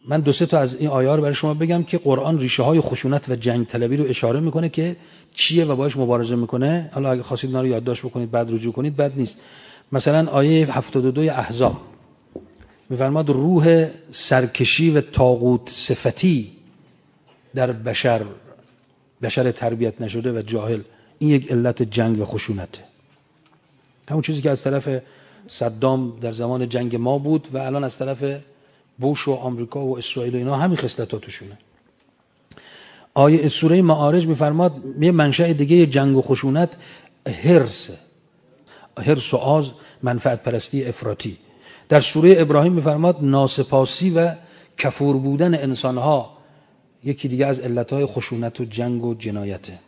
من 2-3 تا از این آیات رو برای شما بگم که قرآن ریشه های خشونت و جنگ طلبی رو اشاره میکنه که چیه و باهاش مبارزه میکنه. حالا اگه خواستید اینا رو یادداشت بکنید بعد رجوع کنید بد نیست. مثلا آیه 72 احزاب میفرماد روح سرکشی و طاغوت صفتی در بشر تربیت نشده و جاهل، این یک علت جنگ و خشونته. همون چیزی که از طرف صدام در زمان جنگ ما بود و الان از طرف بوش و آمریکا و اسرائیل و اینا همین خصلت‌ها توشونه. آیه سوره معارج میفرماد یه منشأ دیگه جنگ و خشونت حرص و آز، منفعت پرستی افراطی. در سوره ابراهیم میفرماد ناسپاسی و کفور بودن انسانها یکی دیگه از علتهای خشونت و جنگ و جنایته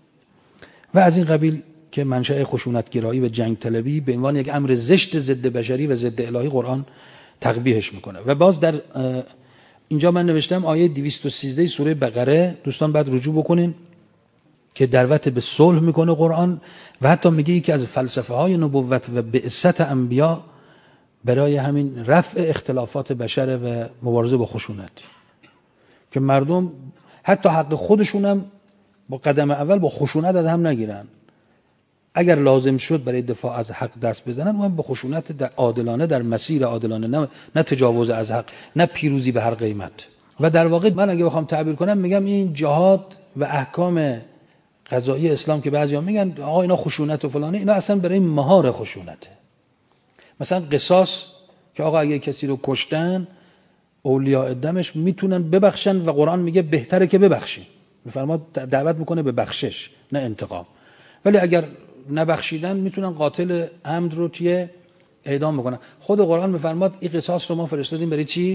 و از این قبیل که منشأ خشونتگرایی و جنگ طلبی به عنوان یک امر زشت ضد بشری و ضد الهی قرآن تقبیحش میکنه. و باز در اینجا من نوشتم آیه 213 سوره بقره، دوستان بعد رجوع بکنین، که دعوت به صلح میکنه قرآن و حتی میگه یکی از فلسفه های نبوت و بعثت انبیا برای همین رفع اختلافات بشر و مبارزه با خشونت، که مردم حتی حق خودشونم با قدم اول با خشونت از هم نگیرن، اگر لازم شد برای دفاع از حق دست بزنن و با خشونت عادلانه در مسیر عادلانه، نه تجاوز از حق، نه پیروزی به هر قیمت. و در واقع من اگه بخوام تعبیر کنم میگم این جهاد و احکام قضایی اسلام که بعضیا میگن آقا اینا خشونت و فلانه، اینا اصلا برای مهار خشونته. مثلا قصاص که آقا اگه کسی رو کشتن اولیاء دمش میتونن ببخشن و قرآن میگه بهتره که ببخشین، میفرماد دعوت میکنه به بخشش نه انتقام. ولی اگر نبخشیدن میتونن قاتل عمد رو اعدام بکنن. خود قرآن میفرماد این قصاص رو ما فرستادیم برای چی؟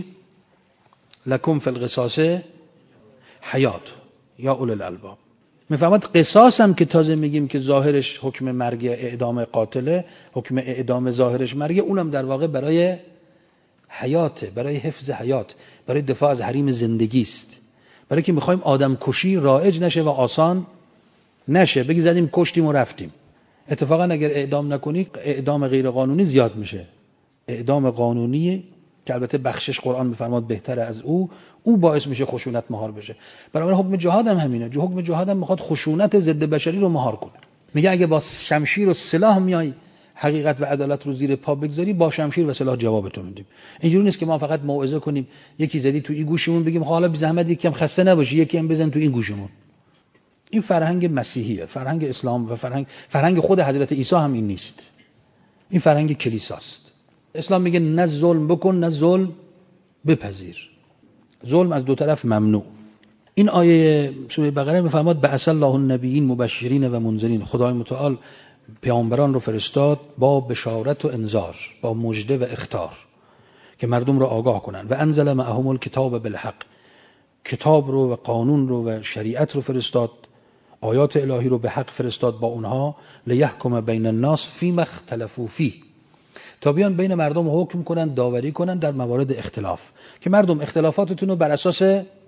لکم فی القصاص حیات یا اول الالباب. میفرماد قصاص هم که تازه میگیم که ظاهرش حکم مرگ اعدام قاتله، حکم اعدام ظاهرش مرگ، اونم در واقع برای حیاته، برای حفظ حیات، برای دفاع از حریم زندگی است، برای که میخوایم آدم کشی رایج نشه و آسان نشه، بگی زدیم کشتیم و رفتیم. اتفاقا اگر اعدام نکنی اعدام غیر قانونی زیاد میشه. اعدام قانونی که البته بخشش قرآن میفرماد بهتره از او باعث میشه خشونت مهار بشه. برای حکم جهاد هم همینه. حکم جهاد هم میخواد خشونت ضد بشری رو مهار کنه. میگه اگه با شمشیر و سلاح میای حقیقت و عدالت رو زیر پا بگذاری، با شمشیر و سلاح جوابتو میدیم. اینجوری نیست که ما فقط موعظه کنیم، یکی زدی تو این گوشمون بگیم حالا بی زحمت یکم خسته نباشی یکی هم بزن تو این گوشمون. این فرهنگ مسیحیه، فرهنگ اسلام و فرهنگ خود حضرت عیسی هم این نیست. این فرهنگ کلیساست. اسلام میگه نه ظلم بکن نه ظلم بپذیر. ظلم از دو طرف ممنوع. این آیه سوره بقره میفرماد بعث الله النبیین مبشرین و منذرین. خدای متعال پیامبران رو فرستاد با بشارت و انذار، با مژده و اخطار که مردم رو آگاه کنن. و انزل معهم الکتاب بالحق، کتاب رو و قانون رو و شریعت رو فرستاد، آیات الهی رو به حق فرستاد با اونها، لیحکم بین الناس فیما اختلفوا فیه، تا بیان بین مردم حکم کنن، داوری کنن در موارد اختلاف، که مردم اختلافاتتون رو بر اساس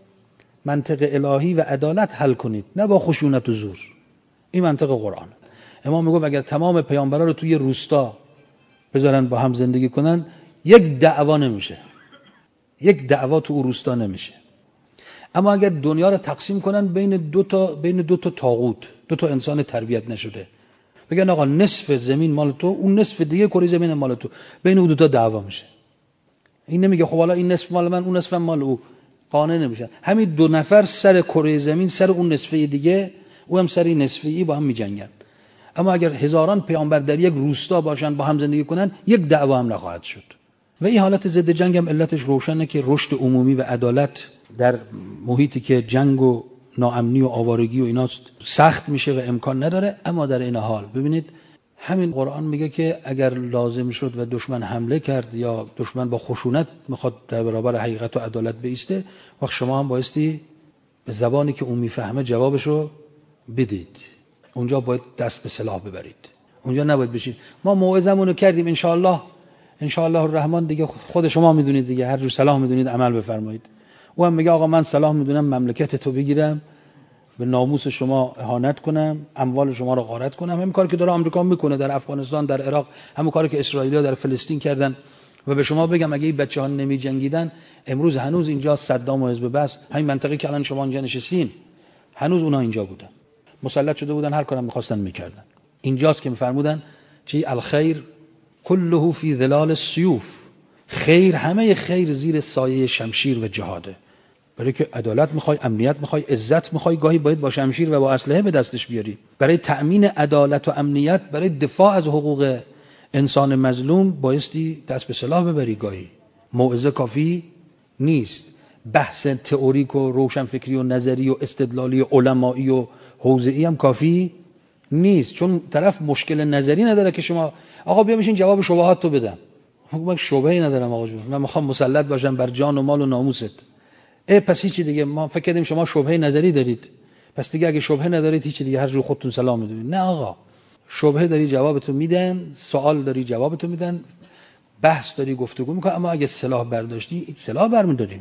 منطق الهی و عدالت حل کنید، نه با خشونت و زور. این منطق قرآن. امام میگه اگر تمام پیامبران رو توی روستا بذارن با هم زندگی کنن، یک دعوا نمیشه، یک دعوا تو روستا نمیشه. اما اگر دنیا رو تقسیم کنن بین دو تا طاغوت، دو تا انسان تربیت نشده، بگن آقا نصف زمین مال تو، اون نصف دیگه کره زمین مال تو، بین اون دو تا دعوا میشه. این نمیگه خب حالا این نصف مال من اون نصف مال او، قانع نمیشن. همین دو نفر سر کره زمین، سر اون نصفه دیگه، او هم سر این نصفه با هم میجنگن. اما اگر هزاران پیامبر در یک روستا باشن با هم زندگی کنن، یک دعوا هم نخواهد شد. و این حالت ضد جنگ هم علتش روشنه که رشد عمومی و عدالت در محیطی که جنگ و ناامنی و آوارگی و اینا سخت میشه و امکان نداره. اما در این حال ببینید همین قرآن میگه که اگر لازم شد و دشمن حمله کرد یا دشمن با خشونت میخواد در برابر حقیقت و عدالت بایسته، وقت شما هم بایستی به زبانی که اون میفهمه جوابشو بدید. اونجا باید دست به سلاح ببرید، اونجا نباید بشید ما موعظمونو کردیم ان شاء الله الرحمن، دیگه خود شما میدونید دیگه، هر جور صلاح میدونید عمل بفرمایید. او هم میگه آقا من صلاح میدونم مملکت تو بگیرم، به ناموس شما اهانت کنم، اموال شما رو غارت کنم. همین کاری که داره آمریکا میکنه در افغانستان، در عراق، همون کاری که اسرائیلی‌ها در فلسطین کردن و به شما بگم اگه این بچه‌ها نمی جنگیدن امروز هنوز اینجا صدام و حزب بعث، همین منطقه که الان شما اینجا نشستین، هنوز اونا اینجا بودن، مسلط شده بودن، هر کارم می‌خواستن می‌کردن. اینجاست که می‌فرمودن چی؟ الخیر كله فی ظلال السیوف، خیر، همه خیر زیر سایه شمشیر و جهاده. برای که عدالت میخوای، امنیت میخوای، عزت میخوای، گاهی باید با شمشیر و با اسلحه به دستش بیاری. برای تأمین عدالت و امنیت، برای دفاع از حقوق انسان مظلوم بایستی دست به سلاح ببری. گاهی موعظه کافی نیست، بحث تئوریک و روشنفکری و نظری و استدلالی و علمایی و حوزه‌ای هم کافی نیست، چون طرف مشکل نظری نداره که شما آقا بیا بشین جواب شبهات تو بدم. من شبهه‌ای ندارم آقا جون، من میخوام مسلط باشم بر جان و مال و ناموست. پس هیچ دیگه، ما فکر کردیم شما شبهه نظری دارید، پس دیگه اگه شبهه ندارید هیچ دیگه، هر جور خودتون سلام میدونید. نه آقا، شبهه داری جوابتون میدن، سوال داری جوابتون میدن، بحث داری گفتگو میکنه. اما اگه سلاح برداشتی، سلاح برمیداریم،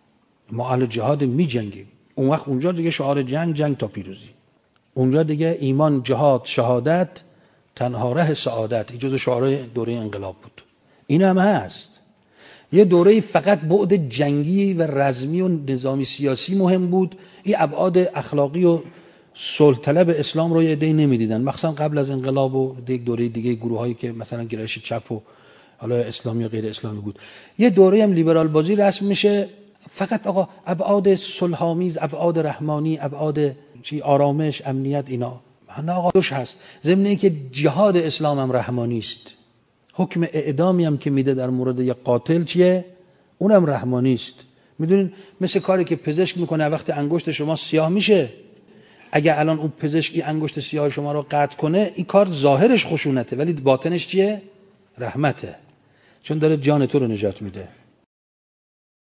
ما اهل جهاد میجنگیم. اون وقت اونجا دیگه شعار جنگ تا پیروزی، اونجا دیگه ایمان، جهاد، شهادت تنها راه سعادت. این جزو شعارهای دوره انقلاب بود. این هم هست. یه دوره فقط بعد جنگی و رزمی و نظامی سیاسی مهم بود، این ابعاد اخلاقی و صلح طلب اسلام رو یه عده‌ای نمیدیدن، مخصوصا قبل از انقلاب و یک دوره دیگه گروهایی که مثلا گرایش چپ و حالا اسلامی و غیر اسلامی بود. یه دوره هم لیبرال بازی رسم میشه، فقط آقا ابعاد صلح‌آمیز، ابعاد رحمانی، ابعاد آرامش، امنیت، اینا. نه آقا، دوش هست. ضمن اینکه جهاد اسلام هم رحمانی است، حکم اعدامی هم که میده در مورد یک قاتل چیه؟ اونم رحمانی است. میدونین مثل کاری که پزشک میکنه وقتی انگشت شما سیاه میشه، اگه الان اون پزشکی انگشت سیاه شما رو قطع کنه، این کار ظاهرش خشونته ولی باطنش چیه؟ رحمته، چون داره جان تو رو نجات میده.